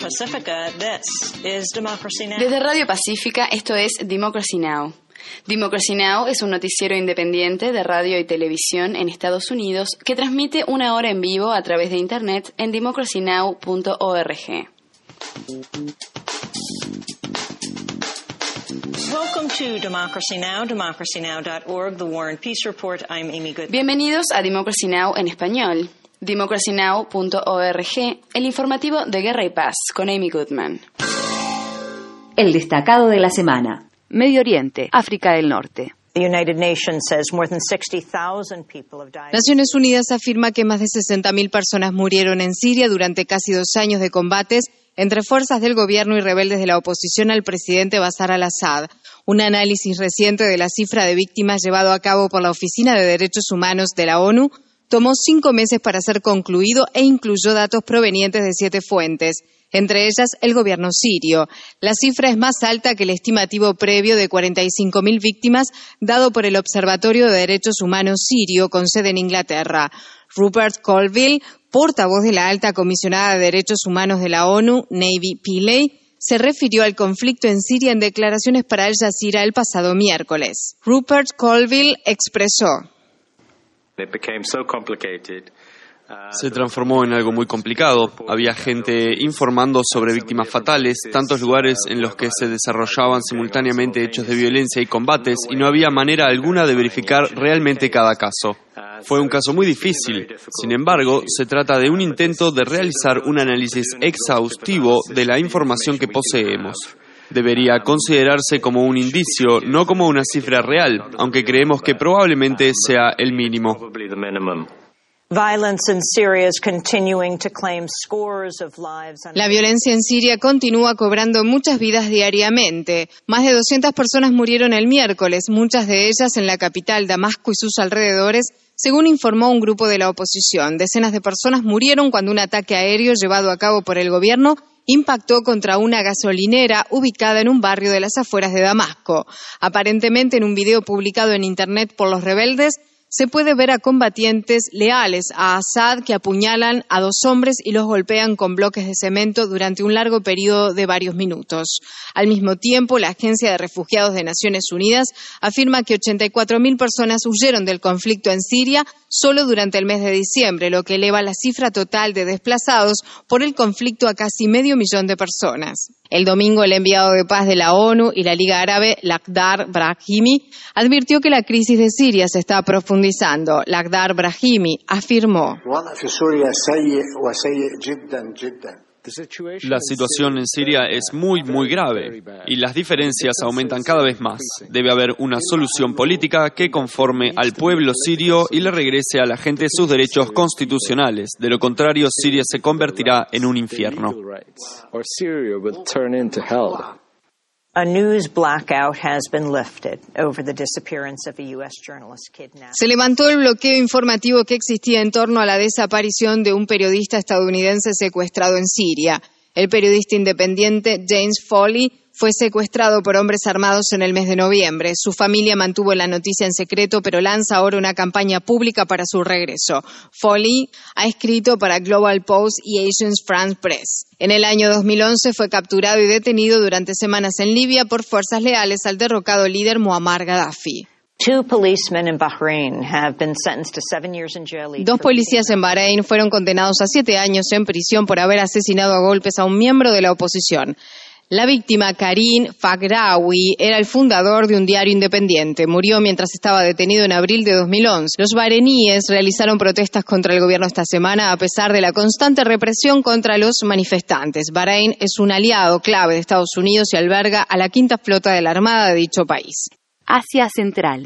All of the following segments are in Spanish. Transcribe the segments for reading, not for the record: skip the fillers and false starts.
Pacifica, this is Democracy Now! Desde Radio Pacífica, esto es Democracy Now! Democracy Now! Es un noticiero independiente de radio y televisión en Estados Unidos que transmite una hora en vivo a través de Internet en democracynow.org. Welcome to Democracy Now!, democracynow.org, The War and Peace Report. I'm Amy Goodman. Bienvenidos a Democracy Now! En español. democracynow.org, el informativo de Guerra y Paz, con Amy Goodman. El destacado de la semana. Medio Oriente, África del Norte. Naciones Unidas afirma que más de 60.000 personas murieron en Siria durante casi 2 años de combates entre fuerzas del gobierno y rebeldes de la oposición al presidente Bashar al-Assad. Un análisis reciente de la cifra de víctimas llevado a cabo por la Oficina de Derechos Humanos de la ONU tomó 5 meses para ser concluido e incluyó datos provenientes de 7 fuentes, entre ellas el gobierno sirio. La cifra es más alta que el estimativo previo de 45.000 víctimas dado por el Observatorio de Derechos Humanos sirio con sede en Inglaterra. Rupert Colville, portavoz de la alta comisionada de Derechos Humanos de la ONU, Navy Pillay, se refirió al conflicto en Siria en declaraciones para Al Jazeera el pasado miércoles. Rupert Colville expresó: Se transformó en algo muy complicado. Había gente informando sobre víctimas fatales, tantos lugares en los que se desarrollaban simultáneamente hechos de violencia y combates, y no había manera alguna de verificar realmente cada caso. Fue un caso muy difícil. Sin embargo, se trata de un intento de realizar un análisis exhaustivo de la información que poseemos. Debería considerarse como un indicio, no como una cifra real, aunque creemos que probablemente sea el mínimo. La violencia en Siria continúa cobrando muchas vidas diariamente. Más de 200 personas murieron el miércoles, muchas de ellas en la capital Damasco y sus alrededores, según informó un grupo de la oposición. Decenas de personas murieron cuando un ataque aéreo llevado a cabo por el gobierno impactó contra una gasolinera ubicada en un barrio de las afueras de Damasco. Aparentemente, en un video publicado en Internet por los rebeldes, se puede ver a combatientes leales a Assad que apuñalan a 2 hombres y los golpean con bloques de cemento durante un largo periodo de varios minutos. Al mismo tiempo, la Agencia de Refugiados de Naciones Unidas afirma que 84.000 personas huyeron del conflicto en Siria solo durante el mes de diciembre, lo que eleva la cifra total de desplazados por el conflicto a casi 500.000 de personas. El domingo, el enviado de paz de la ONU y la Liga Árabe, Lakhdar Brahimi, advirtió que la crisis de Siria se está profundizando. Lakhdar Brahimi afirmó: La situación en Siria es muy, muy grave y las diferencias aumentan cada vez más. Debe haber una solución política que conforme al pueblo sirio y le regrese a la gente sus derechos constitucionales. De lo contrario, Siria se convertirá en un infierno. A news blackout has been lifted over the disappearance of a U.S. journalist kidnapped. Se levantó el bloqueo informativo que existía en torno a la desaparición de un periodista estadounidense secuestrado en Siria. El periodista independiente James Foley fue secuestrado por hombres armados en el mes de noviembre. Su familia mantuvo la noticia en secreto, pero lanza ahora una campaña pública para su regreso. Foley ha escrito para Global Post y Agence France Presse. En el año 2011 fue capturado y detenido durante semanas en Libia por fuerzas leales al derrocado líder Muammar Gaddafi. 2 policemen in Bahrain have been sentenced to 7 years in jail. 2 policías en Bahrein fueron condenados a 7 años en prisión por haber asesinado a golpes a un miembro de la oposición. La víctima, Karim Faghraoui, era el fundador de un diario independiente. Murió mientras estaba detenido en abril de 2011. Los bahreníes realizaron protestas contra el gobierno esta semana a pesar de la constante represión contra los manifestantes. Bahrein es un aliado clave de Estados Unidos y alberga a la 5ª flota de la Armada de dicho país. Asia Central.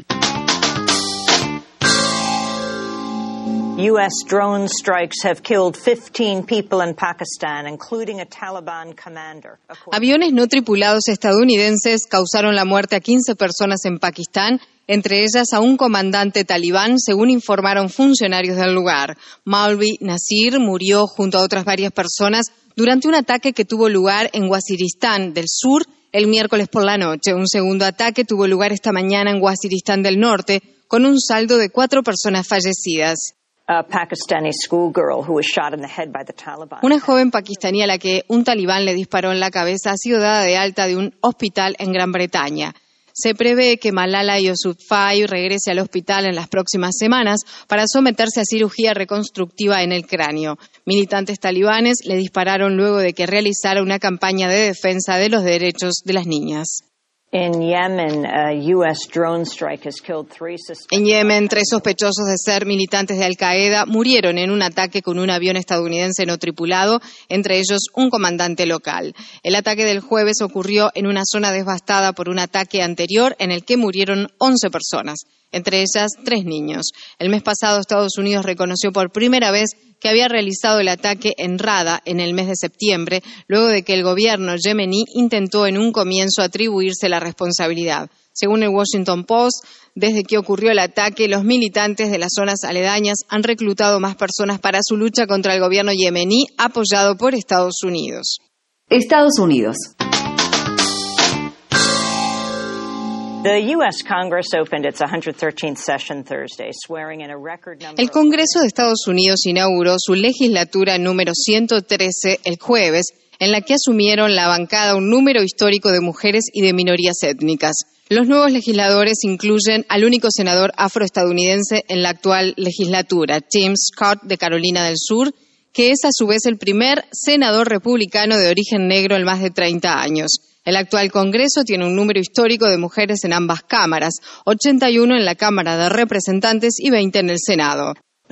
U.S. drone strikes have killed 15 people in Pakistan, including a Taliban commander. Aviones no tripulados estadounidenses causaron la muerte a 15 personas en Pakistán, entre ellas a un comandante talibán, según informaron funcionarios del lugar. Maulvi Nasir murió junto a otras varias personas durante un ataque que tuvo lugar en Waziristán del Sur el miércoles por la noche. Un segundo ataque tuvo lugar esta mañana en Waziristán del Norte, con un saldo de 4 personas fallecidas. Una joven pakistaní a la que un talibán le disparó en la cabeza ha sido dada de alta de un hospital en Gran Bretaña. Se prevé que Malala Yousafzai regrese al hospital en las próximas semanas para someterse a cirugía reconstructiva en el cráneo. Militantes talibanes le dispararon luego de que realizara una campaña de defensa de los derechos de las niñas. En Yemen, 3 sospechosos de ser militantes de Al-Qaeda murieron en un ataque con un avión estadounidense no tripulado, entre ellos un comandante local. El ataque del jueves ocurrió en una zona devastada por un ataque anterior en el que murieron 11 personas, entre ellas 3 niños. El mes pasado, Estados Unidos reconoció por primera vez que había realizado el ataque en Rada en el mes de septiembre, luego de que el gobierno yemení intentó en un comienzo atribuirse la responsabilidad. Según el Washington Post, desde que ocurrió el ataque, los militantes de las zonas aledañas han reclutado más personas para su lucha contra el gobierno yemení, apoyado por Estados Unidos. Estados Unidos. El Congreso de Estados Unidos inauguró su legislatura número 113 el jueves, en la que asumieron la bancada un número histórico de mujeres y de minorías étnicas. Los nuevos legisladores incluyen al único senador afroestadounidense en la actual legislatura, Tim Scott de Carolina del Sur, que es a su vez el primer senador republicano de origen negro en más de 30 años. El actual Congreso tiene un número histórico de mujeres en ambas cámaras, 81 en la Cámara de Representantes y 20 en el Senado.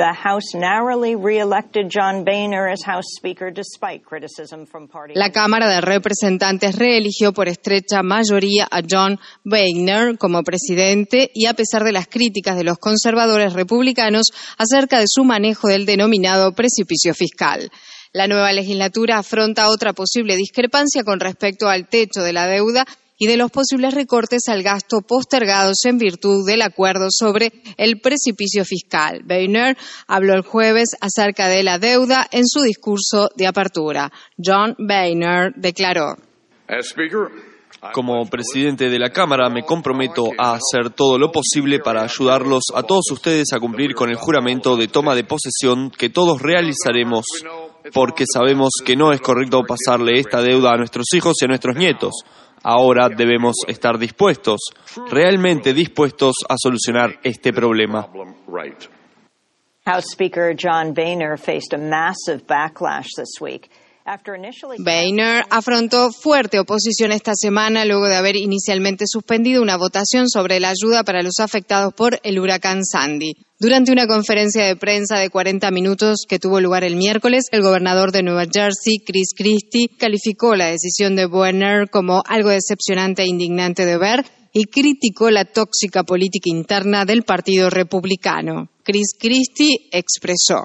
La Cámara de Representantes reeligió por estrecha mayoría a John Boehner como presidente y a pesar de las críticas de los conservadores republicanos acerca de su manejo del denominado precipicio fiscal. La nueva legislatura afronta otra posible discrepancia con respecto al techo de la deuda y de los posibles recortes al gasto postergados en virtud del acuerdo sobre el precipicio fiscal. Boehner habló el jueves acerca de la deuda en su discurso de apertura. John Boehner declaró: Como presidente de la Cámara, me comprometo a hacer todo lo posible para ayudarlos a todos ustedes a cumplir con el juramento de toma de posesión que todos realizaremos, porque sabemos que no es correcto pasarle esta deuda a nuestros hijos y a nuestros nietos. Ahora debemos estar dispuestos, realmente dispuestos a solucionar este problema. House Speaker John Boehner faced a massive backlash this week. Boehner afrontó fuerte oposición esta semana luego de haber inicialmente suspendido una votación sobre la ayuda para los afectados por el huracán Sandy. Durante una conferencia de prensa de 40 minutos que tuvo lugar el miércoles, el gobernador de Nueva Jersey, Chris Christie, calificó la decisión de Boehner como algo decepcionante e indignante de ver y criticó la tóxica política interna del Partido Republicano. Chris Christie expresó: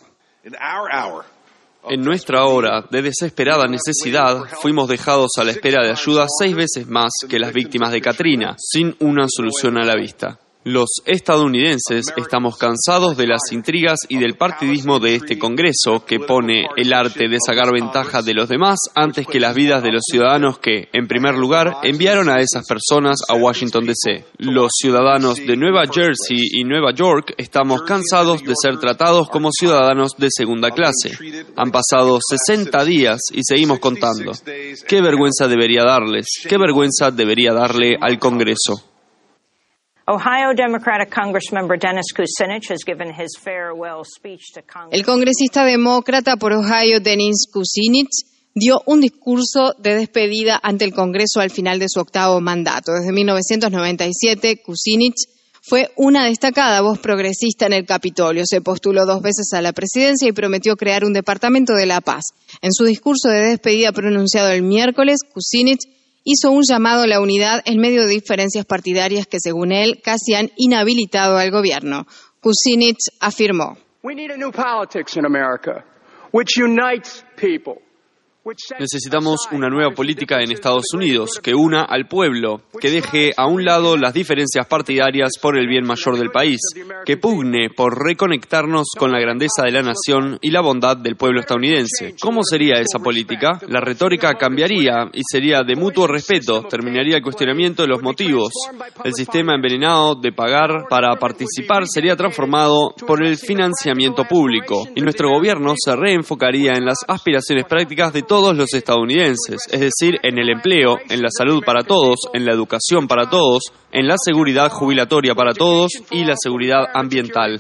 En nuestra hora de desesperada necesidad, fuimos dejados a la espera de ayuda 6 veces más que las víctimas de Katrina, sin una solución a la vista. Los estadounidenses estamos cansados de las intrigas y del partidismo de este Congreso, que pone el arte de sacar ventaja de los demás antes que las vidas de los ciudadanos que, en primer lugar, enviaron a esas personas a Washington, D.C. Los ciudadanos de Nueva Jersey y Nueva York estamos cansados de ser tratados como ciudadanos de segunda clase. Han pasado 60 días y seguimos contando. ¿Qué vergüenza debería darles? ¿Qué vergüenza debería darle al Congreso? Ohio Democratic Congressmember Dennis Kucinich has given his farewell speech to Congress. El congresista demócrata por Ohio, Dennis Kucinich, dio un discurso de despedida ante el Congreso al final de su 8º mandato. Desde 1997, Kucinich fue una destacada voz progresista en el Capitolio. Se postuló 2 veces a la presidencia y prometió crear un departamento de la paz. En su discurso de despedida pronunciado el miércoles, Kucinich hizo un llamado a la unidad en medio de diferencias partidarias que, según él, casi han inhabilitado al gobierno. Kucinich afirmó: We need a new politics in America, which unites people, Necesitamos una nueva política en Estados Unidos que una al pueblo, que deje a un lado las diferencias partidarias por el bien mayor del país, que pugne por reconectarnos con la grandeza de la nación y la bondad del pueblo estadounidense. ¿Cómo sería esa política? La retórica cambiaría y sería de mutuo respeto, terminaría el cuestionamiento de los motivos. El sistema envenenado de pagar para participar sería transformado por el financiamiento público y nuestro gobierno se reenfocaría en las aspiraciones prácticas de todos los estadounidenses, es decir, en el empleo, en la salud para todos, en la educación para todos, en la seguridad jubilatoria para todos y la seguridad ambiental.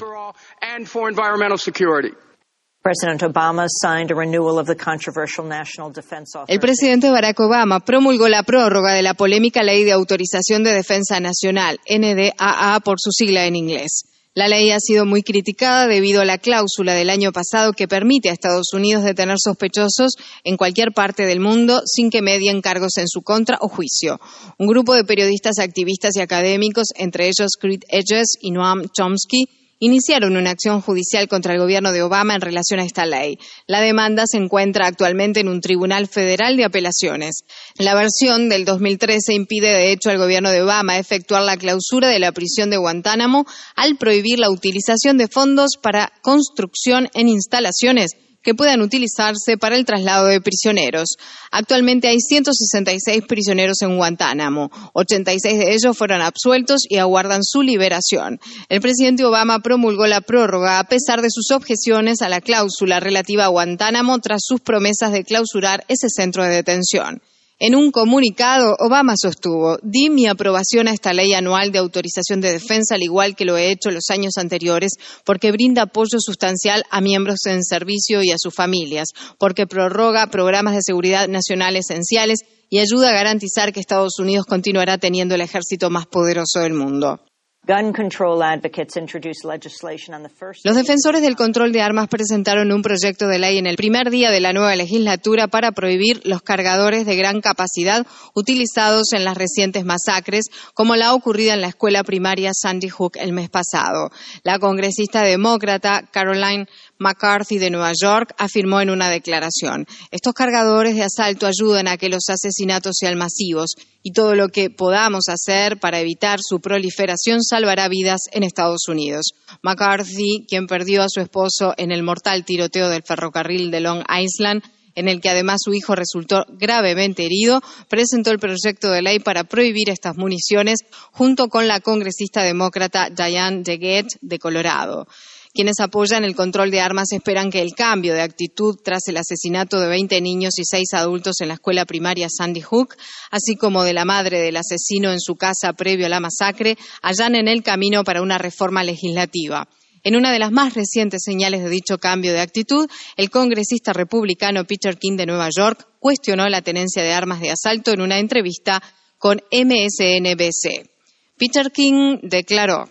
El presidente Barack Obama promulgó la prórroga de la polémica Ley de Autorización de Defensa Nacional, NDAA por su sigla en inglés. La ley ha sido muy criticada debido a la cláusula del año pasado que permite a Estados Unidos detener sospechosos en cualquier parte del mundo sin que medien cargos en su contra o juicio. Un grupo de periodistas, activistas y académicos, entre ellos Creed Edges y Noam Chomsky, iniciaron una acción judicial contra el gobierno de Obama en relación a esta ley. La demanda se encuentra actualmente en un tribunal federal de apelaciones. La versión del 2013 impide de hecho al gobierno de Obama efectuar la clausura de la prisión de Guantánamo al prohibir la utilización de fondos para construcción en instalaciones que puedan utilizarse para el traslado de prisioneros. Actualmente hay 166 prisioneros en Guantánamo. 86 de ellos fueron absueltos y aguardan su liberación. El presidente Obama promulgó la prórroga a pesar de sus objeciones a la cláusula relativa a Guantánamo tras sus promesas de clausurar ese centro de detención. En un comunicado, Obama sostuvo: di mi aprobación a esta ley anual de autorización de defensa, al igual que lo he hecho los años anteriores, porque brinda apoyo sustancial a miembros en servicio y a sus familias, porque prorroga programas de seguridad nacional esenciales y ayuda a garantizar que Estados Unidos continuará teniendo el ejército más poderoso del mundo. Los defensores del control de armas presentaron un proyecto de ley en el primer día de la nueva legislatura para prohibir los cargadores de gran capacidad utilizados en las recientes masacres, como la ocurrida en la escuela primaria Sandy Hook el mes pasado. La congresista demócrata Caroline McCarthy de Nueva York afirmó en una declaración: estos cargadores de asalto ayudan a que los asesinatos sean masivos y todo lo que podamos hacer para evitar su proliferación salvará vidas en Estados Unidos. McCarthy, quien perdió a su esposo en el mortal tiroteo del ferrocarril de Long Island, en el que además su hijo resultó gravemente herido, presentó el proyecto de ley para prohibir estas municiones junto con la congresista demócrata Diane DeGette de Colorado. Quienes apoyan el control de armas esperan que el cambio de actitud tras el asesinato de 20 niños y 6 adultos en la escuela primaria Sandy Hook, así como de la madre del asesino en su casa previo a la masacre, allanen el camino para una reforma legislativa. En una de las más recientes señales de dicho cambio de actitud, el congresista republicano Peter King de Nueva York cuestionó la tenencia de armas de asalto en una entrevista con MSNBC. Peter King declaró: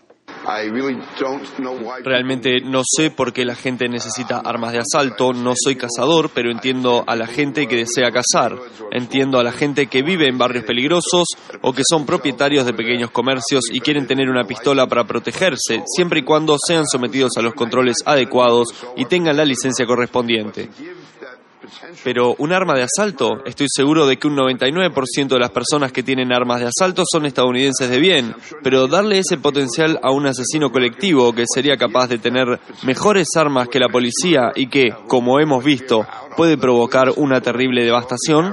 realmente no sé por qué la gente necesita armas de asalto. No soy cazador, pero entiendo a la gente que desea cazar. Entiendo a la gente que vive en barrios peligrosos o que son propietarios de pequeños comercios y quieren tener una pistola para protegerse, siempre y cuando sean sometidos a los controles adecuados y tengan la licencia correspondiente. Pero un arma de asalto, estoy seguro de que un 99% de las personas que tienen armas de asalto son estadounidenses de bien, pero darle ese potencial a un asesino colectivo que sería capaz de tener mejores armas que la policía y que, como hemos visto, puede provocar una terrible devastación.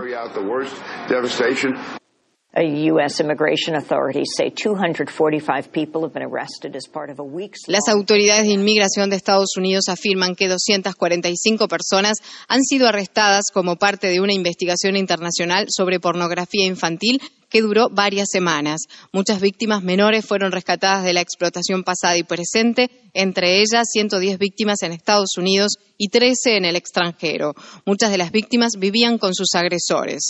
Las autoridades de inmigración de Estados Unidos afirman que 245 personas han sido arrestadas como parte de una investigación internacional sobre pornografía infantil que duró varias semanas. Muchas víctimas menores fueron rescatadas de la explotación pasada y presente, entre ellas 110 víctimas en Estados Unidos y 13 en el extranjero. Muchas de las víctimas vivían con sus agresores.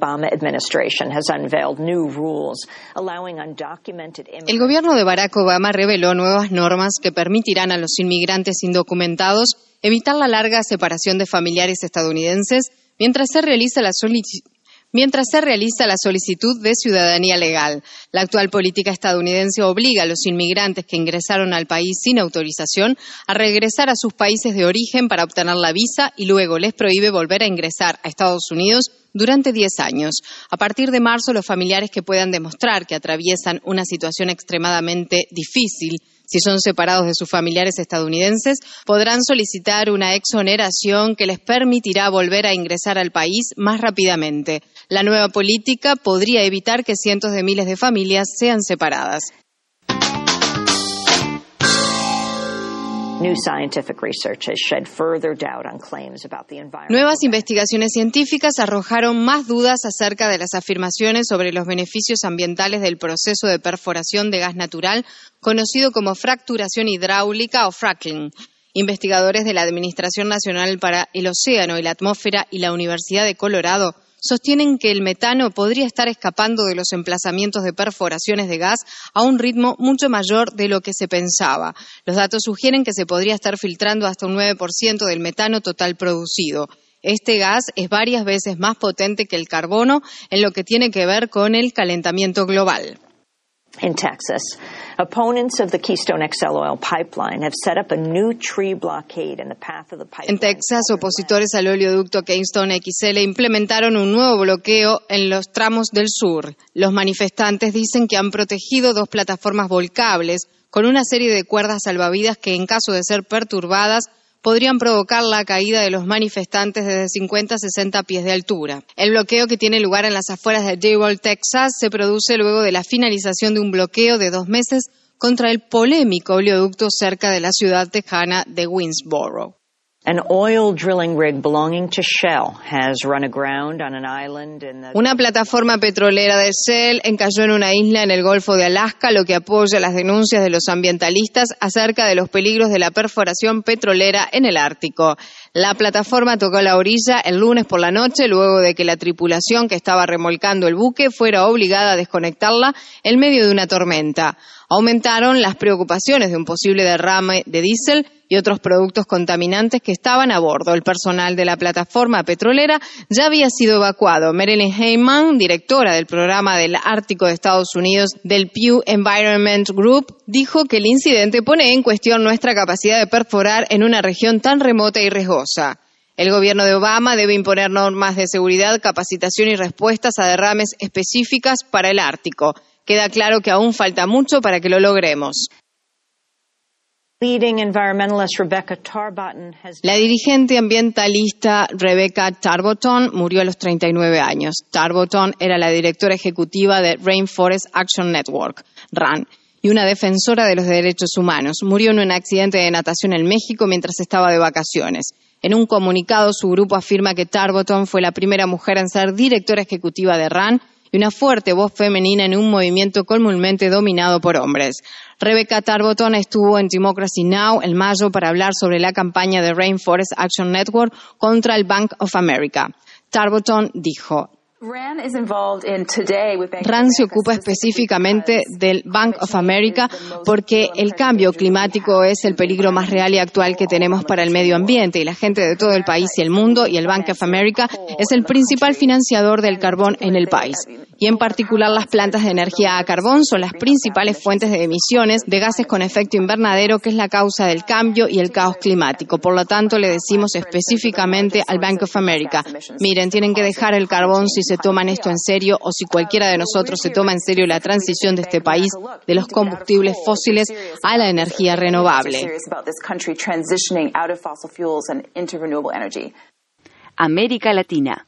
El gobierno de Barack Obama reveló nuevas normas que permitirán a los inmigrantes indocumentados evitar la larga separación de familiares estadounidenses mientras se realiza la solicitud mientras se realiza la solicitud de ciudadanía legal. La actual política estadounidense obliga a los inmigrantes que ingresaron al país sin autorización a regresar a sus países de origen para obtener la visa y luego les prohíbe volver a ingresar a Estados Unidos durante 10 años. A partir de marzo, los familiares que puedan demostrar que atraviesan una situación extremadamente difícil, si son separados de sus familiares estadounidenses, podrán solicitar una exoneración que les permitirá volver a ingresar al país más rápidamente. La nueva política podría evitar que cientos de miles de familias sean separadas. Nuevas investigaciones científicas arrojaron más dudas acerca de las afirmaciones sobre los beneficios ambientales del proceso de perforación de gas natural, conocido como fracturación hidráulica o fracking. Investigadores de la Administración Nacional para el Océano y la Atmósfera y la Universidad de Colorado sostienen que el metano podría estar escapando de los emplazamientos de perforaciones de gas a un ritmo mucho mayor de lo que se pensaba. Los datos sugieren que se podría estar filtrando hasta un 9% del metano total producido. Este gas es varias veces más potente que el carbono en lo que tiene que ver con el calentamiento global. In Texas, opponents of the Keystone XL oil pipeline have set up a new tree blockade in the path of the pipeline. En Texas, opositores al oleoducto Keystone XL implementaron un nuevo bloqueo en los tramos del sur. Los manifestantes dicen que han protegido 2 plataformas volcables con una serie de cuerdas salvavidas que, en caso de ser perturbadas, podrían provocar la caída de los manifestantes desde 50 a 60 pies de altura. El bloqueo, que tiene lugar en las afueras de Diboll, Texas, se produce luego de la finalización de un bloqueo de 2 meses contra el polémico oleoducto cerca de la ciudad tejana de Winnsboro. An oil drilling rig belonging to Shell has run aground on an island in the... Una plataforma petrolera de Shell encalló en una isla en el Golfo de Alaska, lo que apoya las denuncias de los ambientalistas acerca de los peligros de la perforación petrolera en el Ártico. La plataforma tocó la orilla el lunes por la noche, luego de que la tripulación que estaba remolcando el buque fuera obligada a desconectarla en medio de una tormenta. Aumentaron las preocupaciones de un posible derrame de diésel y otros productos contaminantes que estaban a bordo. El personal de la plataforma petrolera ya había sido evacuado. Marilyn Heyman, directora del programa del Ártico de Estados Unidos del Pew Environment Group, dijo que el incidente pone en cuestión nuestra capacidad de perforar en una región tan remota y riesgosa. El gobierno de Obama debe imponer normas de seguridad, capacitación y respuestas a derrames específicas para el Ártico. Queda claro que aún falta mucho para que lo logremos. La dirigente ambientalista Rebecca Tarboton murió a los 39 años. Tarboton era la directora ejecutiva de Rainforest Action Network, RAN, y una defensora de los derechos humanos. Murió en un accidente de natación en México mientras estaba de vacaciones. En un comunicado, su grupo afirma que Tarboton fue la primera mujer en ser directora ejecutiva de RAN y una fuerte voz femenina en un movimiento comúnmente dominado por hombres. Rebecca Tarboton estuvo en Democracy Now! En mayo para hablar sobre la campaña de Rainforest Action Network contra el Bank of America. Tarboton dijo: RAN se ocupa específicamente del Bank of America porque el cambio climático es el peligro más real y actual que tenemos para el medio ambiente, y la gente de todo el país y el mundo, y el Bank of America es el principal financiador del carbón en el país. Y en particular las plantas de energía a carbón son las principales fuentes de emisiones de gases con efecto invernadero, que es la causa del cambio y el caos climático. Por lo tanto, le decimos específicamente al Bank of America: miren, tienen que dejar el carbón si se toman esto en serio, o si cualquiera de nosotros se toma en serio la transición de este país de los combustibles fósiles a la energía renovable. América Latina.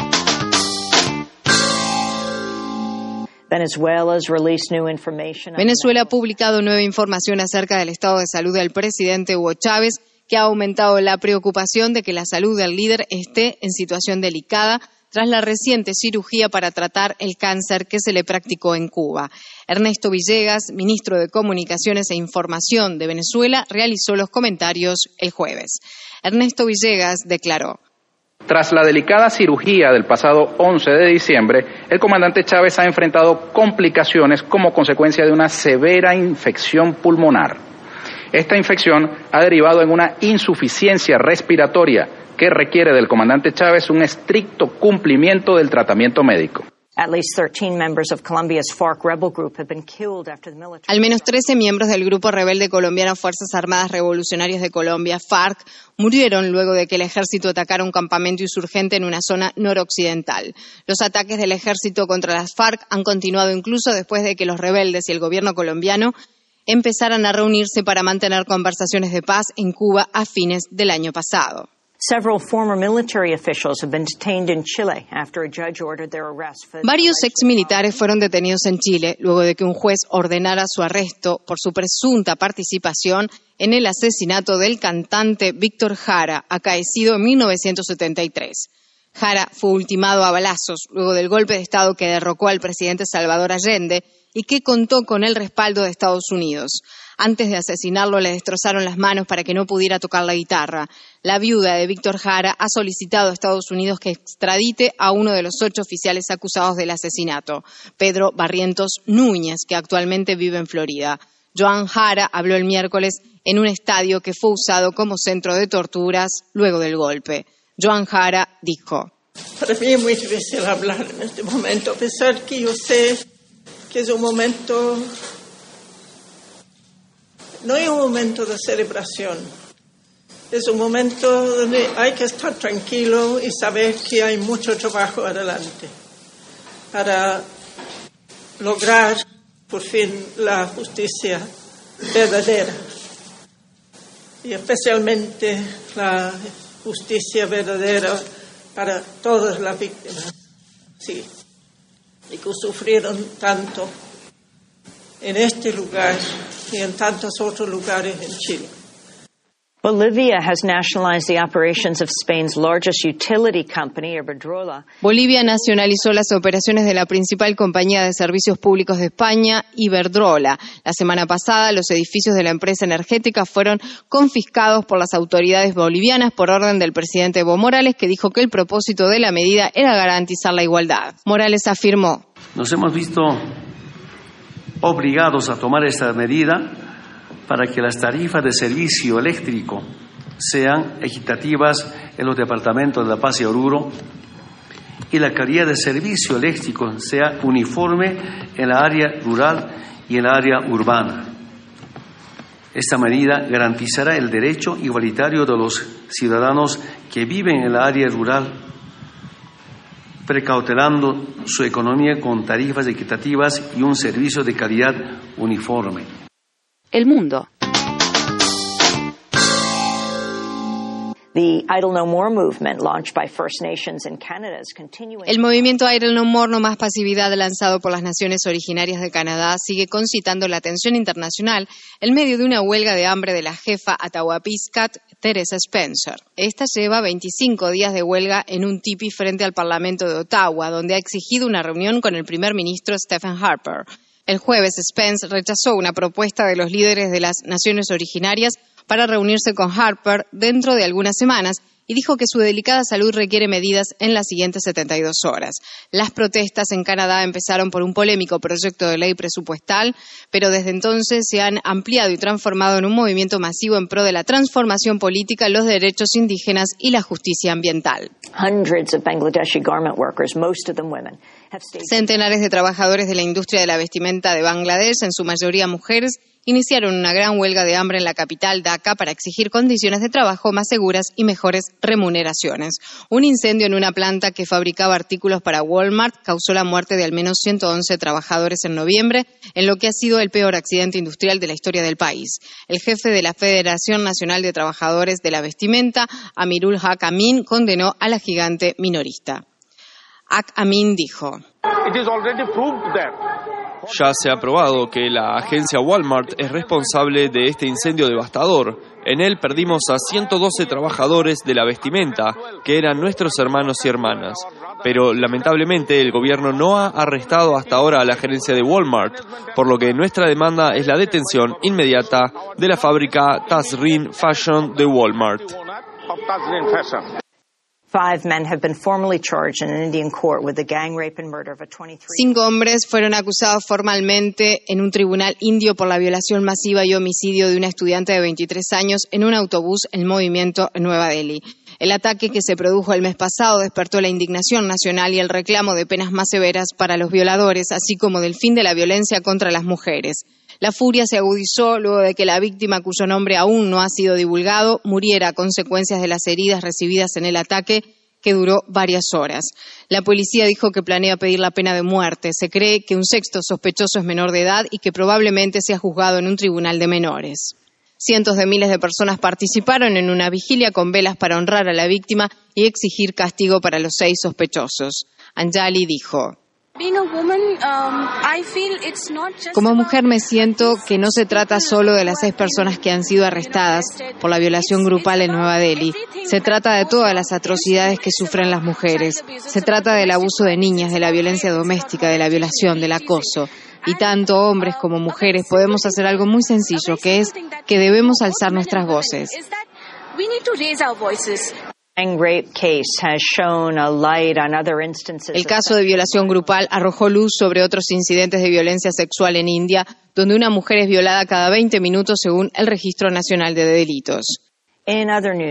Venezuela ha publicado nueva información acerca del estado de salud del presidente Hugo Chávez, que ha aumentado la preocupación de que la salud del líder esté en situación delicada tras la reciente cirugía para tratar el cáncer que se le practicó en Cuba. Ernesto Villegas, ministro de Comunicaciones e Información de Venezuela, realizó los comentarios el jueves. Ernesto Villegas declaró: tras la delicada cirugía del pasado 11 de diciembre, el comandante Chávez ha enfrentado complicaciones como consecuencia de una severa infección pulmonar. Esta infección ha derivado en una insuficiencia respiratoria, que requiere del comandante Chávez un estricto cumplimiento del tratamiento médico. At least 13 members of Colombia's FARC rebel group have been killed after the military. Al menos 13 miembros del grupo rebelde colombiano Fuerzas Armadas Revolucionarias de Colombia, FARC, murieron luego de que el ejército atacara un campamento insurgente en una zona noroccidental. Los ataques del ejército contra las FARC han continuado incluso después de que los rebeldes y el gobierno colombiano empezaran a reunirse para mantener conversaciones de paz en Cuba a fines del año pasado. Several former military officials have been detained in Chile after a judge ordered their arrest. Varios exmilitares fueron detenidos en Chile luego de que un juez ordenara su arresto por su presunta participación en el asesinato del cantante Víctor Jara, acaecido en 1973. Jara fue ultimado a balazos luego del golpe de Estado que derrocó al presidente Salvador Allende y que contó con el respaldo de Estados Unidos. Antes de asesinarlo le destrozaron las manos para que no pudiera tocar la guitarra. La viuda de Víctor Jara ha solicitado a Estados Unidos que extradite a uno de los 8 oficiales acusados del asesinato, Pedro Barrientos Núñez, que actualmente vive en Florida. Joan Jara habló el miércoles en un estadio que fue usado como centro de torturas luego del golpe. Joan Jara dijo: Para mí es muy difícil hablar en este momento, a pesar que yo sé que es un momento, no es un momento de celebración, es un momento donde hay que estar tranquilo y saber que hay mucho trabajo adelante para lograr por fin la justicia verdadera y especialmente la justicia verdadera para todas las víctimas, sí, y que sufrieron tanto en este lugar y en tantos otros lugares en Chile. Bolivia has nationalized the operations of Spain's largest utility company, Iberdrola. Bolivia nacionalizó las operaciones de la principal compañía de servicios públicos de España, Iberdrola. La semana pasada, los edificios de la empresa energética fueron confiscados por las autoridades bolivianas por orden del presidente Evo Morales, que dijo que el propósito de la medida era garantizar la igualdad. Morales afirmó: Nos hemos visto obligados a tomar esta medida para que las tarifas de servicio eléctrico sean equitativas en los departamentos de La Paz y Oruro y la calidad de servicio eléctrico sea uniforme en la área rural y en la área urbana. Esta medida garantizará el derecho igualitario de los ciudadanos que viven en la área rural, precautelando su economía con tarifas equitativas y un servicio de calidad uniforme. El mundo. The Idle No More movement, launched by First Nations in Canada, is continuing. El movimiento Idle No More, no más pasividad, lanzado por las naciones originarias de Canadá, sigue concitando la atención internacional en medio de una huelga de hambre de la jefa Atahualpiscat, Teresa Spencer. Esta lleva 25 días de huelga en un tipi frente al Parlamento de Ottawa, donde ha exigido una reunión con el primer ministro Stephen Harper. El jueves, Spence rechazó una propuesta de los líderes de las naciones originarias para reunirse con Harper dentro de algunas semanas y dijo que su delicada salud requiere medidas en las siguientes 72 horas. Las protestas en Canadá empezaron por un polémico proyecto de ley presupuestal, pero desde entonces se han ampliado y transformado en un movimiento masivo en pro de la transformación política, los derechos indígenas y la justicia ambiental. Hundreds of Bangladeshi garment workers, most of them women, have staged. Centenares de trabajadores de la industria de la vestimenta de Bangladesh, en su mayoría mujeres, iniciaron una gran huelga de hambre en la capital, Dhaka, para exigir condiciones de trabajo más seguras y mejores remuneraciones. Un incendio en una planta que fabricaba artículos para Walmart causó la muerte de al menos 111 trabajadores en noviembre, en lo que ha sido el peor accidente industrial de la historia del país. El jefe de la Federación Nacional de Trabajadores de la Vestimenta, Amirul Haq Amin, condenó a la gigante minorista. Haq Amin dijo: Ya se ha probado que la agencia Walmart es responsable de este incendio devastador. En él perdimos a 112 trabajadores de la vestimenta, que eran nuestros hermanos y hermanas. Pero lamentablemente el gobierno no ha arrestado hasta ahora a la gerencia de Walmart, por lo que nuestra demanda es la detención inmediata de la fábrica Tazreen Fashion de Walmart. 5 men have been formally charged in an Indian court with the gang rape and murder of a 23. 5 hombres fueron acusados formalmente en un tribunal indio por la violación masiva y homicidio de una estudiante de 23 años en un autobús en movimiento en Nueva Delhi. El ataque que se produjo el mes pasado despertó la indignación nacional y el reclamo de penas más severas para los violadores, así como del fin de la violencia contra las mujeres. La furia se agudizó luego de que la víctima, cuyo nombre aún no ha sido divulgado, muriera a consecuencias de las heridas recibidas en el ataque, que duró varias horas. La policía dijo que planea pedir la pena de muerte. Se cree que un sexto sospechoso es menor de edad y que probablemente sea juzgado en un tribunal de menores. Cientos de miles de personas participaron en una vigilia con velas para honrar a la víctima y exigir castigo para los 6 sospechosos. Anjali dijo: como mujer me siento que no se trata solo de las 6 personas que han sido arrestadas por la violación grupal en Nueva Delhi. Se trata de todas las atrocidades que sufren las mujeres. Se trata del abuso de niñas, de la violencia doméstica, de la violación, del acoso. Y tanto hombres como mujeres podemos hacer algo muy sencillo, que es que debemos alzar nuestras voces. El caso de violación grupal arrojó luz sobre otros incidentes de violencia sexual en India, donde una mujer es violada cada 20 minutos según el Registro Nacional de Delitos. En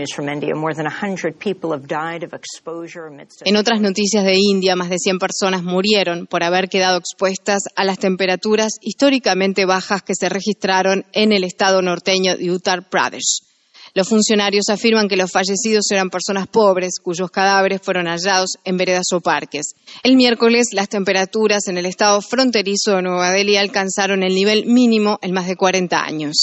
otras noticias de India, más de 100 personas murieron por haber quedado expuestas a las temperaturas históricamente bajas que se registraron en el estado norteño de Uttar Pradesh. Los funcionarios afirman que los fallecidos eran personas pobres, cuyos cadáveres fueron hallados en veredas o parques. El miércoles, las temperaturas en el estado fronterizo de Nueva Delhi alcanzaron el nivel mínimo en más de 40 años.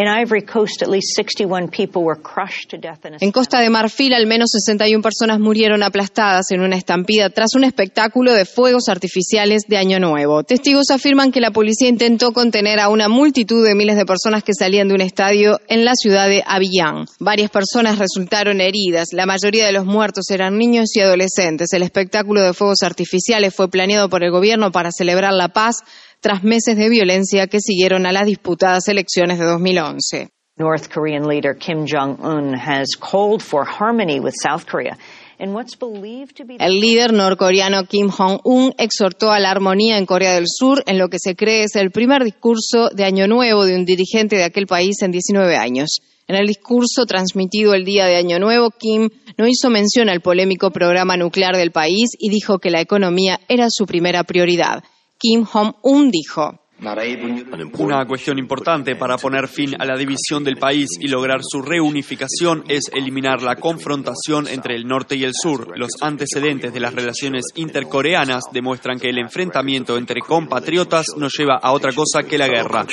En Costa de Marfil, al menos 61 personas murieron aplastadas en una estampida tras un espectáculo de fuegos artificiales de Año Nuevo. Testigos afirman que la policía intentó contener a una multitud de miles de personas que salían de un estadio en la ciudad de Abiyán. Varias personas resultaron heridas. La mayoría de los muertos eran niños y adolescentes. El espectáculo de fuegos artificiales fue planeado por el gobierno para celebrar la paz tras meses de violencia que siguieron a las disputadas elecciones de 2011. North Korean leader Kim Jong-un has called for harmony with South Korea. El líder norcoreano Kim Jong-un exhortó a la armonía en Corea del Sur en lo que se cree es el primer discurso de Año Nuevo de un dirigente de aquel país en 19 años. En el discurso transmitido el día de Año Nuevo, Kim no hizo mención al polémico programa nuclear del país y dijo que la economía era su primera prioridad. Kim Jong-un dijo: una cuestión importante para poner fin a la división del país y lograr su reunificación es eliminar la confrontación entre el norte y el sur. Los antecedentes de las relaciones intercoreanas demuestran que el enfrentamiento entre compatriotas no lleva a otra cosa que la guerra.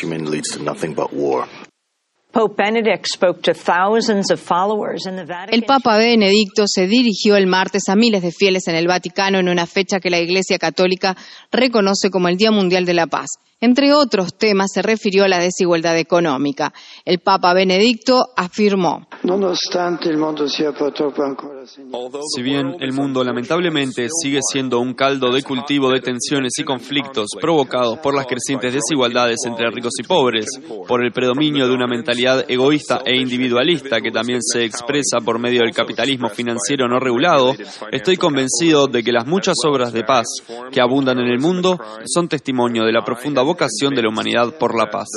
El Papa Benedicto se dirigió el martes a miles de fieles en el Vaticano en una fecha que la Iglesia Católica reconoce como el Día Mundial de la Paz. Entre otros temas, se refirió a la desigualdad económica. El Papa Benedicto afirmó: si bien el mundo lamentablemente sigue siendo un caldo de cultivo de tensiones y conflictos provocados por las crecientes desigualdades entre ricos y pobres, por el predominio de una mentalidad egoísta e individualista que también se expresa por medio del capitalismo financiero no regulado, estoy convencido de que las muchas obras de paz que abundan en el mundo son testimonio de la profunda vocación de la humanidad por la paz.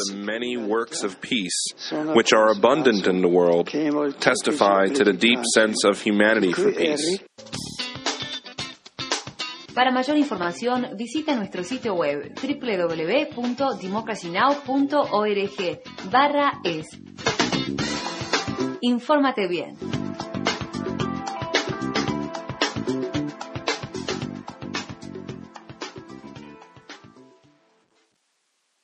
Para mayor información, visita nuestro sitio web www.democracynow.org/es. Infórmate bien.